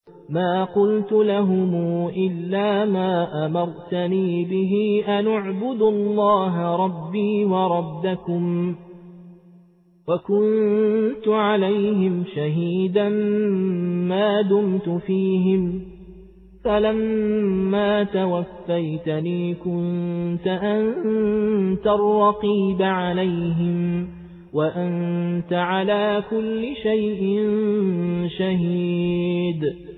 ما قلت لهم إلا ما أمرتني به أن اعبدوا الله ربي وربكم وكنت عليهم شهيدا ما دمت فيهم فلما توفيتني كنت أنت الرقيب عليهم وأنت على كل شيء شهيد